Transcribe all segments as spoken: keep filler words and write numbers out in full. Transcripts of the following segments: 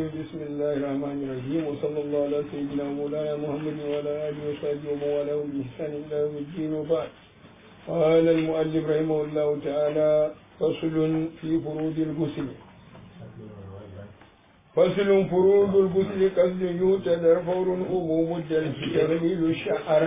بسم الله الرحمن الرحيم وصلى الله على سيدنا مولانا محمد وعلى آله وصحبه ومن والاه بإحسان إلى يوم الدين وبعد. قال المؤلف رحمه الله تعالى فصل في فروض الغسل. فصل فروض الغسل قصد يعتبر فور عموم الدلك تغليل الشعر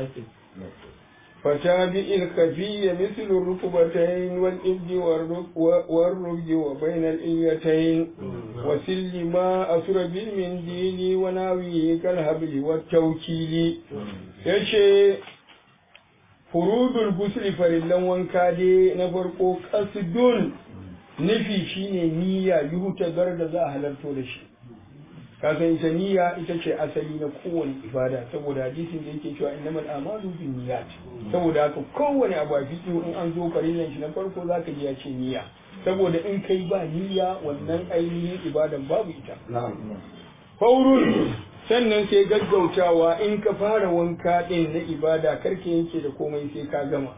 فتابع الخفي مثل الركبتين والإبد والرجل وبين الإليتين وسل ما أسر بالمنديل وناويه كالهبل والتوكيل. يشي فروض الغسل فرلن وانكادي نفرقو قصدون nufi shine niyya yuhuta da za a halarto da shi. Kasan ita niyya ita ce asali na kowane ibada saboda hadisin da yake cewa innamal a'malu binniyat. Saboda haka kowane abu a fiqh in an zo farillan shi na farko zaka ji ya ce niyya. Saboda in kai ba niyya wannan ainihin ibadan babu ita. Faurun sannan sai gaggautawa in ka fara wanka din na ibada karke yanke da komai sai ka gama.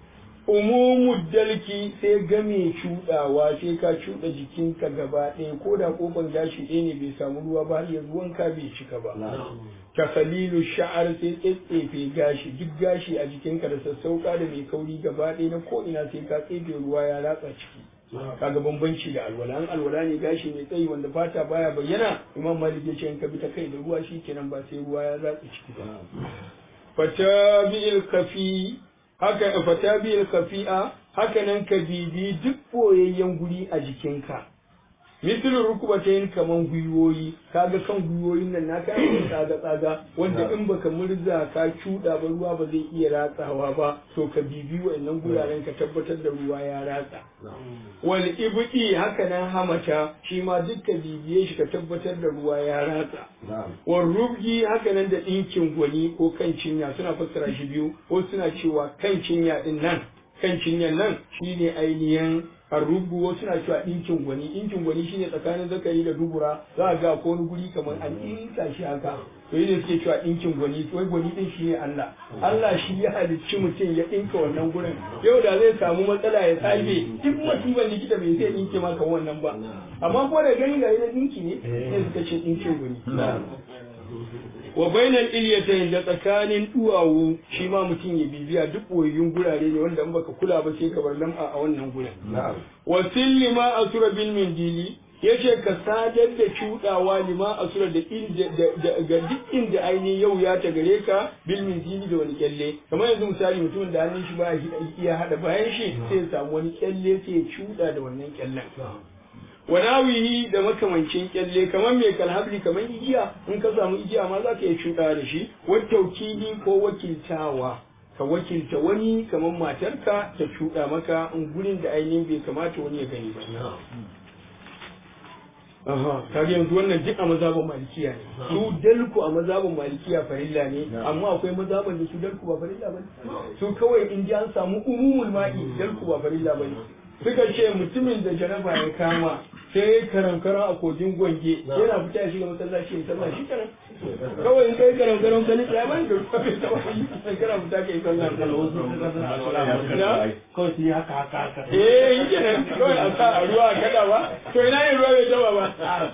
Umumu dalki sai game cudawa sai ka cuda jikinka gaba ɗaya ko da kofan gashi ɗaya ne bai samu ruwa ba har yanzu wanka bai cika ba. Takalilu sha'ar sai tsetsefe gashi duk gashi a jikinka da sassauka da mai kauri gaba ɗaya na ko ina sai ka tsefe ruwa ya ratsa ciki. Kaga bambanci da alwala an alwala ne gashi mai tsayi wanda fata baya bayyana Imam Malik ya ce in ka bi ta kai da ruwa shikenan ba sai ruwa ya ratsa ciki ba. Fatabi'il kafi haka fata biyar kafi'a haka nan ka bibi duk boyayyen guri a jikinka misalin rukubatayin kaman gwiwoyi kaga kan gwiwoyin nan naka yi tsaga tsaga wanda in baka murza ka cuda ba ruwa ba zai iya ratsawa ba to ka bibi wa'annan guraren ka tabbatar da ruwa ya ratsa wal ibdi haka nan hamata shi ma duk ka bibiye shi ka tabbatar da ruwa ya ratsa wal rubgi haka nan da dinkin gwani ko kan cinya suna fassara shi biyu ko suna cewa kan cinya din nan kan cinyan nan shine ainihin arrubu wasu na cewa ɗinkin gwani ɗinkin gwani shine tsakanin zakari da dubura za a ga ko wani guri kamar an ɗinka shi haka to yi suke cewa ɗinkin gwani to gwani ɗin shine Allah Allah shi ya halicci mutum ya ɗinka wannan gurin yau da zai samu matsala ya tsage duk musibar likita bai zai ɗinke maka wannan ba amma ko da gani ga yana ɗinki ne sai suka ce ɗinkin gwani wa bainal ilyatayn da tsakanin duwawu shi ma mutum ya bibiya duk boyayyun gurare ne wanda in baka kula ba sai ka bar lam'a a wannan gurin wa silli ma asura bil mindili yace ka sadar da cudawa lima asura da ga duk inda ainihin yau ya ta gare ka bil mindili da wani kyalle kamar yanzu misali mutumin da hannun shi ba iya hada bayan shi sai ya samu wani kyalle sai ya cuda da wannan kyallen wanawihi da makamancin kyalle kamar mai kalhabli kamar igiya in ka samu igiya ma za ka iya cuɗa da shi wattaukili ko wakiltawa ka wakilta wani kamar matarka ta cuɗa maka in gurin da ainihin bai kamata wani ya gani ba aha kaga yanzu wannan duk a mazhabin malikiya ne su dalku a mazhabin malikiya farilla ne amma akwai mazhabin da su dalku ba farilla bane su kawai in ji an samu umumul ma'i dalku ba farilla bane suka ce mutumin da jaraba ya kama sai karan-karan a kogin gwange yana fita ya shiga masallaci ya sallah shi karan kawai in kai karan-karan ka nitsa ya bani da ruwa bai taba yi sai kana fita ka yi sallah kawai su yi haka haka haka eh yi kenan kawai a sa a ruwa a kada ba to ina yin ruwa bai taba ba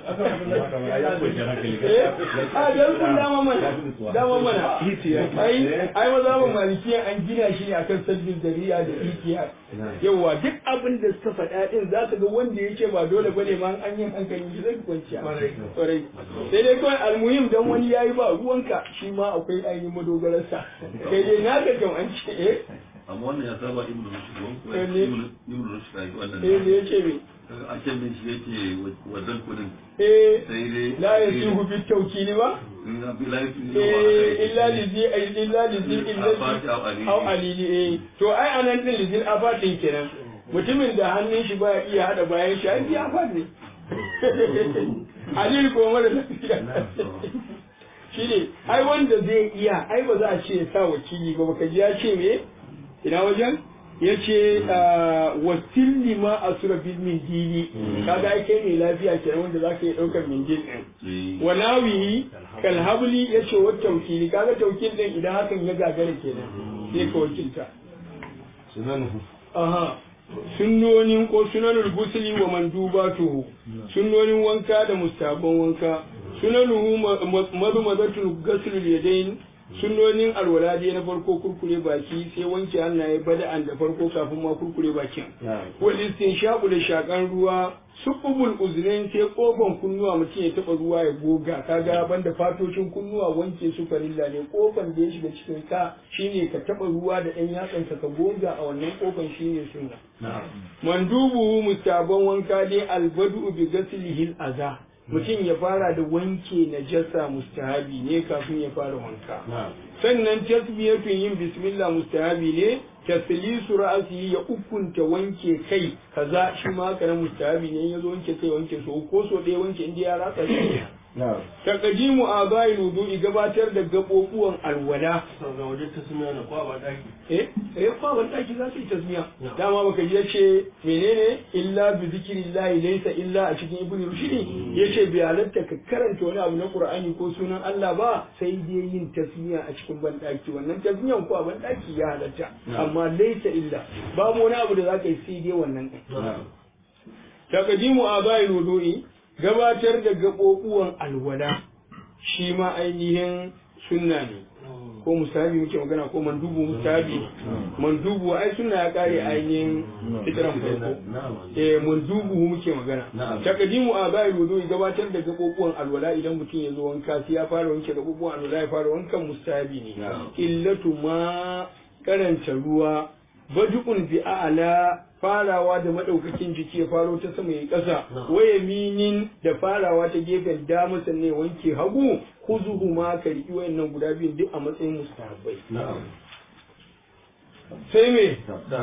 a dalkun dama mana dama mana ai ai mazaban malikiyan an gina shi ne akan sabbin dariya da ikiya yawa duk abin da suka faɗa din za ka ga wanda yake ba dole bane ma an yin hankali shi zai kwanciya kwarai sai dai kawai almuhim dan wani yayi ba ruwanka shi ma akwai ainihin madogararsa kai dai na ga kan an ce eh amma wannan ya saba ibnu rushd ibnu rushd wannan eh ne yace me a can din shi yake wadan kudin eh sai dai la yasihu bi tawkili ba eh illa lizi illa lizi illa au alili eh to ai anan din lizi afatin kenan mutumin da hannun shi ba iya hada bayan shi ai ya fadi alil ko mara lafiya shi ne ai wanda zai iya ai ba za a ce sa wakili ba baka ji ya ce me ina wajen ya ce wasilli ma a sura bil mindili kaga ai kai mai lafiya kenan wanda za ka yi ɗaukar mindil ɗin walawi kalhabli ya ce wata taukili kaga taukil ɗin idan hakan ya gagara kenan sai ka wakilta aha sunnonin ko sunanul gusli wa mandubatuhu sunnonin wanka da mustahabban wanka sunanuhu madmadatul ghusl yadayn sunnonin alwala dai na farko kurkure baki sai wanke hannaye bada'an da farko kafin ma kurkure bakin wal istinshaqu da shakan ruwa subul uznain sai kofan kunnuwa mutum ya taba ruwa ya goga kaga banda fatocin kunnuwa wanke su farilla ne kofan da ya shiga cikin ka shine ka taba ruwa da ɗan yatsanka ka goga a wannan kofan shine sunna mandubu mustaban wanka dai albadu bi ghaslihil aza mutum ya fara da wanke najasa mustahabi ne kafin ya fara wanka sannan tasbiyatun yin bismillah mustahabi ne taslisu ra'si ya ukunta wanke kai kaza shi ma kana mustahabi ne yazo wanke kai wanke so ko so dai wanke inda ya ratsa shi taqdimu abai wudu'i gabatar da gabobuwan alwala ga wajen tasmiya na kwa ba daki eh eh kwa ban daki za su yi tasmiya dama baka ji yace menene illa bi zikrillahi laysa illa a cikin ibnu rushdi yace bi halatta ka karanta wani abu na qur'ani ko sunan Allah ba sai dai yin tasmiya a cikin ban daki wannan tasmiyan ko ban daki ya halatta amma laysa illa babu wani abu da zaka yi sai dai wannan taqdimu abai wudu'i gabatar da gaɓoɓuwan alwala shi ma ainihin sunna ne ko musabi muke magana ko mandubu musabi mandubu ai sunna ya kare ainihin fitran farko eh mandubu muke magana takadimu abai wudu gabatar da gaɓoɓuwan alwala idan mutum ya zo wanka sai ya fara wanke gaɓoɓuwan alwala ya fara wankan musabi ne illatu ma karanta ruwa badukun bi a'la farawa da madaukakin jiki ya faro ta sama ya kasa waya minin da farawa ta gefen dama sannan ya wanke hagu kuzuhu ma ka riki wayannan guda biyun duk a matsayin mustahabbai sai me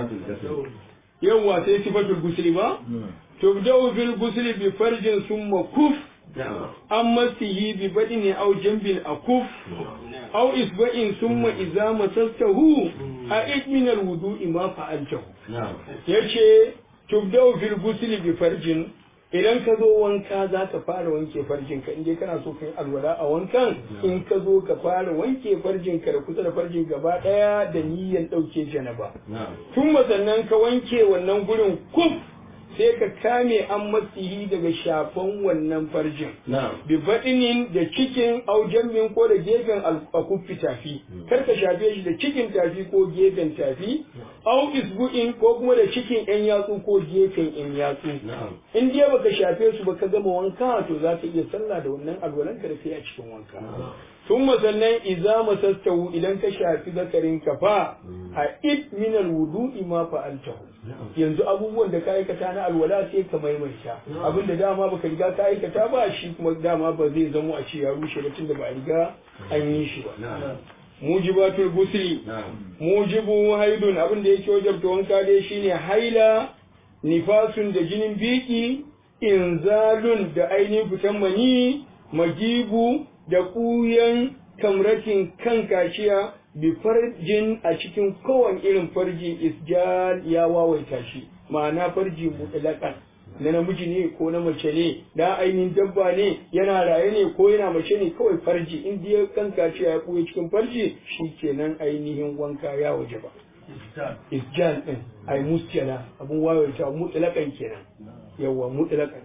yawa sai sifatul gusli ba tubda'u fil gusli bi farjin summa kuf amma sihi bi badini aw jambin akuf aw isba'in summa idza masastahu a min al wudu'i ma fa'altahu yace tubda'u fil ghusli bi farjin idan ka zo wanka za ka fara wanke farjin ka inda kana so kai alwala a wankan in ka zo ka fara wanke farjin ka da kusa da farjin gaba daya da niyyar dauke janaba tun sannan ka wanke wannan gurin kuf sai ka kame an masihi daga shafan wannan farjin bi baɗinin da cikin aujamin ko da gefen akuffi tafi kar ka shafe shi da cikin tafi ko gefen tafi au isbu'in ko kuma da cikin yan yatsu ko gefen yan yatsu in dai baka shafe su ba ka gama wanka to za ka iya sallah da wannan alwalan ka da sai a cikin wanka ثم sannan idza masastahu idan ka shafi zakarin ka fa a id min alwudu'i ma fa'altahu yanzu abubuwan da ka aikata na alwala sai ka maimaita abinda dama baka riga ka aikata ba shi kuma dama ba zai zamo a ce ya rushe ba tunda ba a riga an yi shi ba mujibatul gusli mujibu haidun abinda yake wajabta wanka dai shine haila nifasun da jinin biki inzalun da ainihin fitan mani magibu da ƙuyan kamratin kan kaciya bi farjin a cikin kowane irin farji isjal ya wawaita shi ma'ana farji mutlaqan na namiji ne ko na mace ne da ainihin dabba ne yana raye ne ko yana mace ne kawai farji in dai kan kaciya ya ƙuya cikin farji shikenan ainihin wanka ya waje ba isjal din ai muskila abun wawaita mutlaqan kenan yawa mutlaqan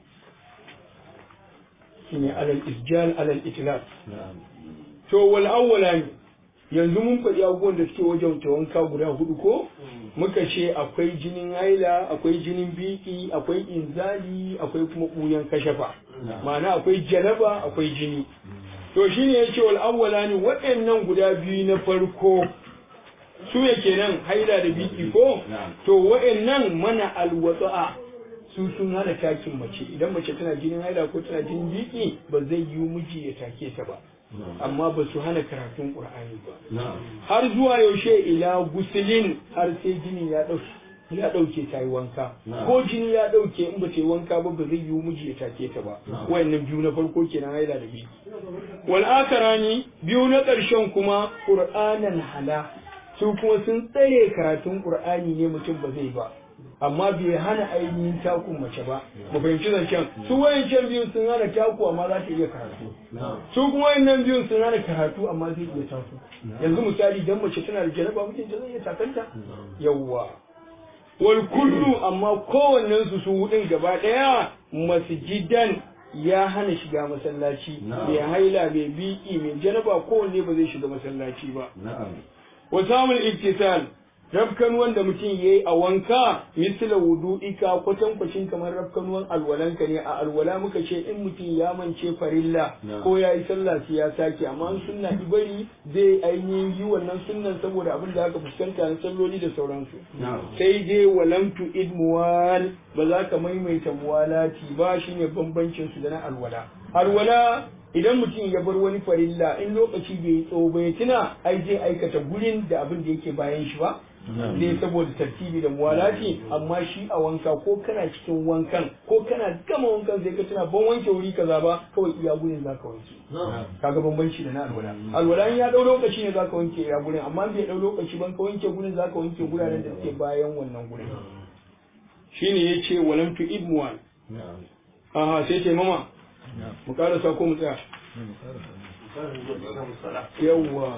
shine alal isjal alal itlaq to wal awwalan yanzu mun faɗi abubuwan da suke wajen wanka guda hudu ko muka ce akwai jinin haila akwai jinin biki akwai inzali akwai kuma ɓuyan kashafa ma'ana akwai janaba akwai jini to shine yace wal awwalan waɗannan guda biyu na farko su ne kenan haila da biki ko to waɗannan mana alwata'a su sun hana takin mace idan mace tana jinin haila ko tana jinin biki ba zai yi miji ya take ta ba amma ba su hana karatun qur'ani ba har zuwa yaushe ila gusilin har sai jini ya dauke ya dauke ta yi wanka ko jini ya dauke in ba ta yi wanka ba ba zai yi miji ya take ta ba wayannan biyu na farko kenan haila da biki wal akarani biyu na karshen kuma qur'anan hala su kuma sun tsare karatun qur'ani ne mutum ba zai ba amma bai hana ainihin takun mace ba mu fahimci zancen su wayancan biyun sun hana taku amma za ta iya karatu su kuma wayannan biyun sun hana karatu amma zai iya taku yanzu misali idan mace tana da janaba mutum ta zai iya takanta yawwa wal kullu amma kowannen su su hudun gaba daya masjidan ya hana shiga masallaci mai haila mai biki mai janaba kowanne ba zai shiga masallaci ba wa samun iktisal rafkan wanda mutum yayi a wanka misla wudu'ika kwatankwacin kamar rafkanuwan alwalanka ne a alwala muka ce in mutum ya mance farilla ko ya yi sallah sai ya sake amma in sunna ibari zai ainihin yi wannan sunnan saboda abin da aka fuskanta na salloli da sauransu sai dai walamtu idmuwal ba za ka maimaita muwalati ba shine bambancin su da na alwala alwala idan mutum ya bar wani farilla in lokaci bai tsawo bai tuna ai zai aikata gurin da abin da yake bayan shi ba zai saboda tartibi da muwalati amma shi a wanka ko kana cikin wankan ko kana gama wankan zai ka tuna ban wanke wuri kaza ba kawai iya gurin zaka wanke kaga bambanci da na alwala alwala in ya dau lokaci ne zaka wanke iya gurin amma bai dau lokaci ban ka wanke gurin zaka wanke guraren da suke bayan wannan gurin shine yace walam tu idmuwan aha sai ce mama mu karasa ko mu tsaya yawwa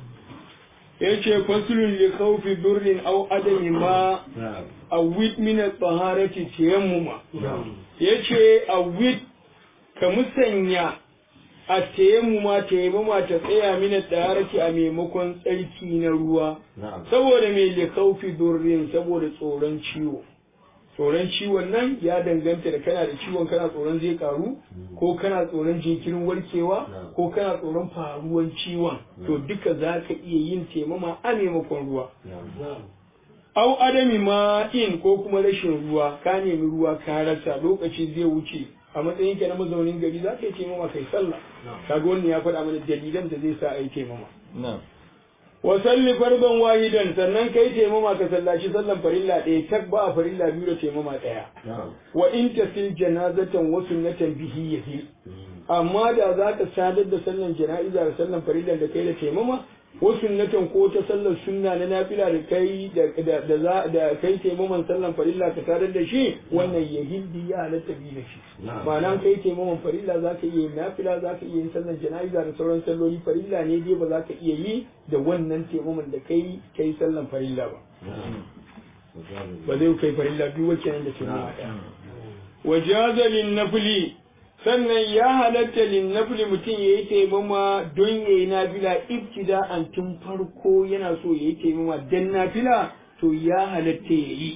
yace fasulun li khawfi durrin aw adami ma awid min at-taharati tayammuma yace awid ka musanya a tayammuma tayammuma ta tsaya min at-taharati a maimakon tsarki na ruwa saboda me li khawfi durrin saboda tsoron ciwo tsoron ciwon nan ya danganta da kana da ciwon kana tsoron zai karu ko kana tsoron jinkirin warkewa ko kana tsoron faruwan ciwon to duka za ka iya yin taimama a maimakon ruwa au adami ma in ko kuma rashin ruwa ka nemi ruwa ka rasa lokaci zai wuce a matsayin ka na mazaunin gari za ka yi taimama kai sallah kaga wannan ya faɗa mana dalilan da zai sa a yi taimama wa salli farban wahidan sannan kai taimama ka sallaci sallan farilla ɗaya tak ba a farilla biyu da taimama ɗaya wa in tasil janazatan wa sunnatan bihi yahi amma da za ka sadar da sallan jana'iza da sallan farilla da kai da taimama wa sunnatan ko ta sallar sunna na nafila da kai da da za da kai taimaman sallan farilla ka sadar da shi wannan yahidi ya halatta bi da shi ma'ana kai taimaman farilla za ka iya yin nafila za ka iya yin sallan jana'iza da sauran salloli farilla ne dai ba za ka iya yi da wannan taimaman da kai kai sallan farilla ba ba zai kai farilla biyu wacce nan da taimama ɗaya wajaza lin nafli sannan ya halatta lin nafli mutum ya yi taimama don ya yi nafila ibtida an tun farko yana so ya yi taimama don nafila to ya halatta ya yi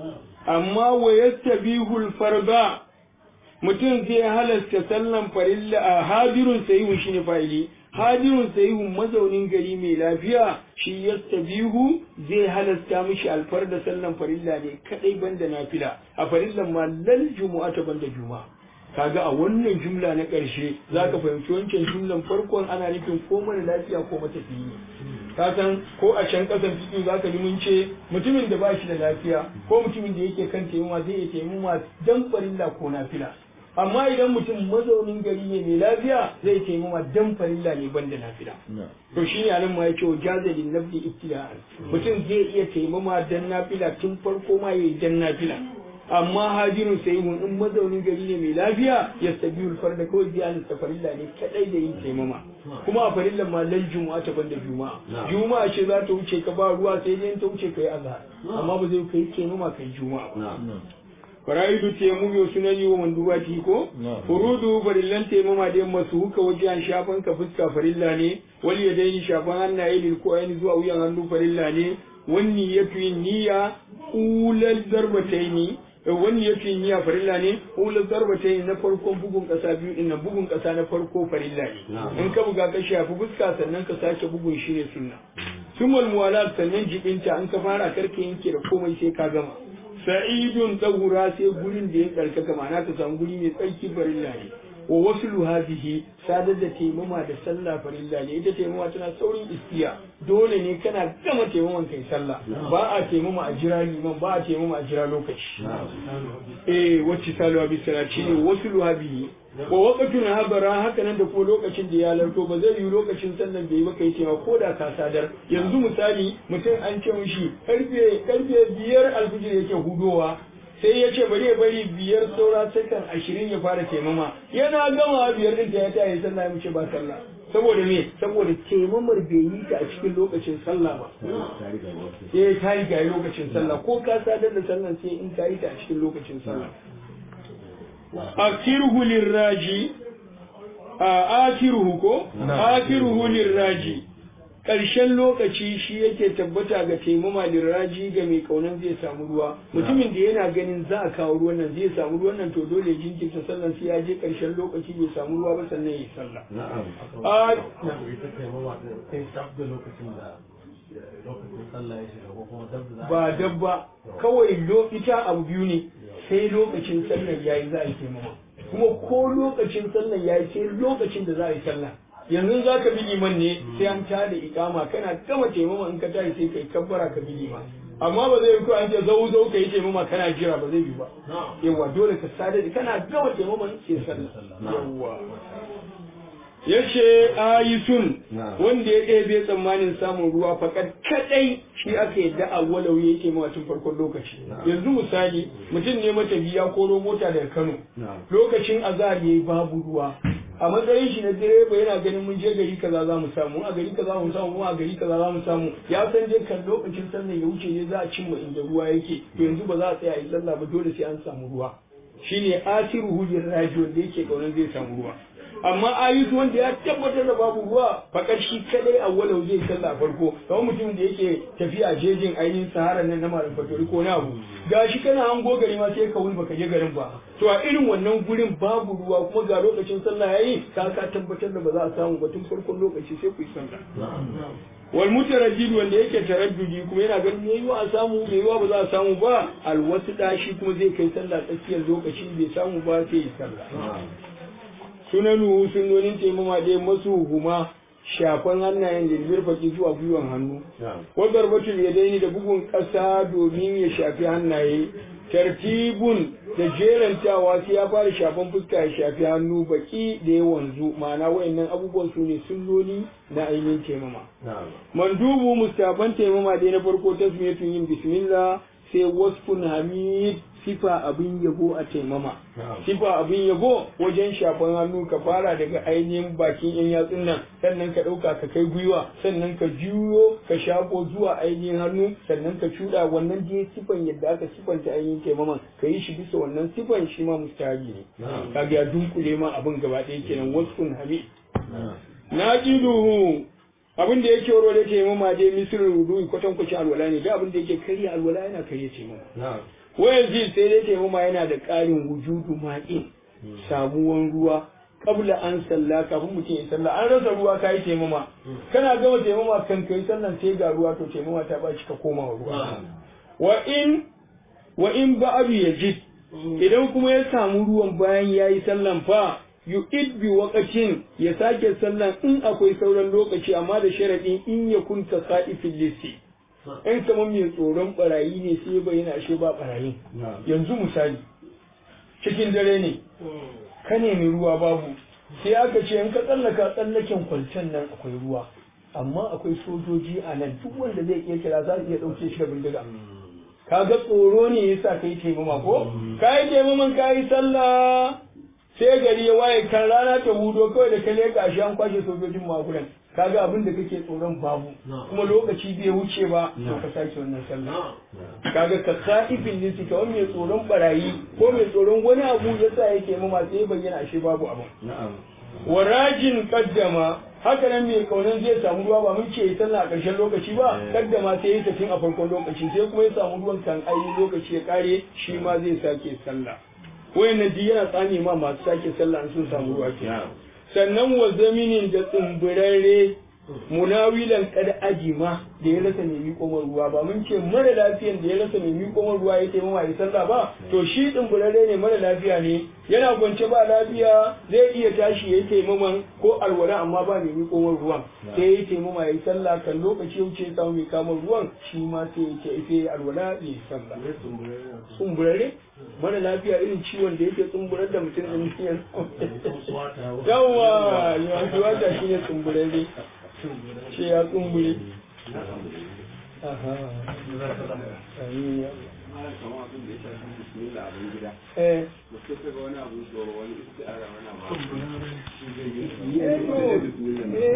amma wa yastabihul farba mutum zai halasta sallan farilla a hadirun sahihu shine fa'ili hadirun sahihu mazaunin gari mai lafiya shi yastabihu zai halasta mishi alfar da sallan farilla ne kadai banda nafila a farillan ma lal jumu'ata banda juma'a kaga a wannan jumla na ƙarshe za ka fahimci wancan jumlan farkon ana nufin ko mara lafiya ko matafiyi ka san ko a can ƙasan fiki za ka ji mun ce mutumin da ba shi da lafiya ko mutumin da yake kan taimama zai iya taimama dan farilla ko nafila amma idan mutum mazaunin gari ne mai lafiya zai taimama dan farilla ne banda nafila to shine anan ma yace jazalin nafli ibtida'an mutum zai iya taimama dan nafila tun farko ma yayi dan nafila amma hajirun sai mun in mazaunin gari ne mai lafiya ya sabiul farda kawai ziyarar ta farilla ne kadai da yin taimama kuma a farillan ma lan juma'a ta banda juma'a juma'a ce za ta wuce ka ba ruwa sai dai ta wuce kai azhar amma ba zai kai taimama kai juma'a ba faraidu taimu yo sunani wa mandubati ko furudu farillan taimama da masu huka wajen shafan ka fuska farilla ne wal yadaini shafan hannaye lil ko ayin zuwa wuyan hannu farilla ne wanni yafi niyya ulal darbataini wani ya fi niyya farilla ne ula zarba ta na farkon bugun kasa biyu din bugun kasa na farko farilla ne in ka buga ka shafi fuska sannan ka sake bugun shi ne sunna sumul muwalat sannan jibinta an ka fara karke yanke da komai sai ka gama sa'idun dahura sai gurin da ya tsarkaka ma'ana ka samu guri mai tsarki farilla ne wa waslu hadhihi sadar da taimama da sallah farilla ne ita taimama tana saurin istiya dole ne kana gama taimaman kai sallah ba a taimama a jira liman ba a taimama a jira lokaci eh wacce salwa bi salati ne waslu hadhihi wa waqtun habara haka nan da ko lokacin da ya larto ba zai yi lokacin sallan da yi ba kai cewa ko da ka sadar yanzu misali mutum an ce mishi karfe karfe biyar alfijir yake hudowa sai ya ce bari ya bari biyar saura sakan ashirin ya fara taimama yana gama biyar din ya ta yi sallah ya mace ba sallah saboda me saboda taimamar bai yi ta a cikin lokacin sallah ba eh ta yi ga lokacin sallah ko ka sadar da sallah sai in ka yi ta a cikin lokacin sallah akiruhu lirraji a akiruhu ko akiruhu lirraji ƙarshen lokaci shi yake tabbata ga taimama lirraji ga mai kaunan zai samu ruwa mutumin da yana ganin za a kawo ruwan nan zai samu ruwan nan to dole jinkirta sallan sai ya je ƙarshen lokaci bai samu ruwa ba sannan ya yi sallah a ba dabba kawai ita abu biyu ne sai lokacin sallar yayi za a yi taimama kuma ko lokacin sallar yayi sai lokacin da za a yi sallah yanzu za ka bi liman ne sai an tada ikama kana gama taimama in ka tashi sai kai kabbara ka bi liman amma ba zai ko an ce zau zau kai taimama kana jira ba zai bi ba yawa dole ka sadar kana gama taimama sai sallah yawa yace ayisun wanda ya ɗebe tsammanin samun ruwa fakat kadai shi aka yadda a walau yake mawa tun farkon lokaci yanzu misali mutum ne matafiya ko mota daga Kano lokacin azhar yayi babu ruwa a matsayin shi na direba yana ganin mun je gari kaza za mu samu a gari kaza mu samu a gari kaza za mu samu ya san dai kan lokacin sannan ya wuce ne za a cimma inda ruwa yake to yanzu ba za a tsaya a yi sallah ba dole sai an samu ruwa shine asiru hujjar rajo da yake kaunar zai samu ruwa amma ayatu wanda ya tabbatar da babu ruwa fakar shi kadai a walau zai sallah farko kamar mutumin da yake tafiya jejin ainihin sahara nan na malam fatori ko na abu gashi kana hango gari ma sai ka wuni baka je garin ba to a irin wannan gurin babu ruwa kuma ga lokacin sallah yayi ka ka tabbatar da ba za a samu ba tun farkon lokaci sai ku yi sallah wal mutaraddid wanda yake taraddudi kuma yana ganin yayi wa a samu yayi wa ba za a samu ba alwasu dashi kuma zai kai sallah tsakiyar lokaci bai samu ba sai yi sallah sunanu sunonin taimama dai masu huma shafan hannayen da zurfaki zuwa gwiwan hannu wadar batul ya daini da bugun ƙasa domin ya shafi hannaye tartibun da jerantawa sai ya fara shafan fuska ya shafi hannu baki da ya wanzu ma'ana wayannan abubuwan su ne sunnoni na ainihin taimama mandubu mustaban taimama dai na farko tasmiyatun yin bismillah sai wasfun hamid sifa abin yabo a taimama sifa abin yabo wajen shafan hannu ka fara daga ainihin bakin yan yatsun nan sannan ka ɗauka ka kai gwiwa sannan ka juyo ka shafo zuwa ainihin hannu sannan ka cuɗa wannan dai sifan yadda aka sifanta ainihin taimaman ka yi shi bisa wannan sifan shi ma mustahabi ne kaga ya dunkule ma abin gaba ɗaya kenan wasfun hamid naqiduhu abin da yake waro da taimama dai misir rudu kwatan kwaci alwala ne da abin da yake karya alwala yana karya taimama wayan ji sai dai taimama yana da ƙarin wujudu ma'in samuwan ruwa kabla an salla kafin mutum ya salla an rasa ruwa ka yi taimama kana gama taimama kan kai sallan sai ga ruwa to taimama ta baci ka koma ruwa wa in wa in ba'du yajid idan kuma ya samu ruwan bayan yayi sallan fa yu'id bi waqatin ya sake sallan in akwai sauran lokaci amma da sharadin in ya kunta sa'ifil lisi in kamar mai tsoron barayi ne sai bayyana ashe ba barayin yanzu misali cikin dare ne ka nemi ruwa babu sai aka ce in ka tsallaka tsallaken kwalcen nan akwai ruwa amma akwai sojoji a nan duk wanda zai iya kira za su iya ɗauke shi da bindiga kaga tsoro ne yasa kai taimama ko kai taimaman kai sallah sai gari ya waye kan rana ta hudo kawai da ka leka shi an kwashe sojojin magudan kaga abin da kake tsoron babu kuma lokaci bai wuce ba to ka sake wannan sallah kaga ka sa'ifin ne ka wani mai tsoron barayi ko mai tsoron wani abu yasa yake mama sai bayyana ashe babu abu warajin kaddama haka nan mai kaunan zai samu ruwa ba mun ce sallah a ƙarshen lokaci ba kaddama sai ya tafi a farkon lokaci sai kuma ya samu ruwan kan ayi lokaci ya kare shi ma zai sake sallah wayannan duk yana tsani ma masu sake sallah sun samu ruwa ke sannan wa zaminin da tsumburarre munawilan kad ajima da ya rasa mai miƙo ruwa ba mun ce mara lafiyan da ya rasa mai miƙo ruwa ya taimama ya sallah ba to shi tsumburarre ne mara lafiya ne yana kwance ba lafiya zai iya tashi ya yi taimaman ko alwala amma ba mai miƙo ruwan sai ya yi taimama ya yi sallah kan lokaci ya wuce ya samu mai kamar ruwan shi ma sai ya ce sai ya alwala ya yi sallah tsumburarre mara lafiya irin ciwon da yake tsumburar da mutum ɗin shi yawa yawan wata shi ne tsumburarre ce ya tsumbure aha amin ya malam kamar abin da ya shafi bismillah abin gida eh mutum ka ga wani abu tsoro wani istiara wani abu eh to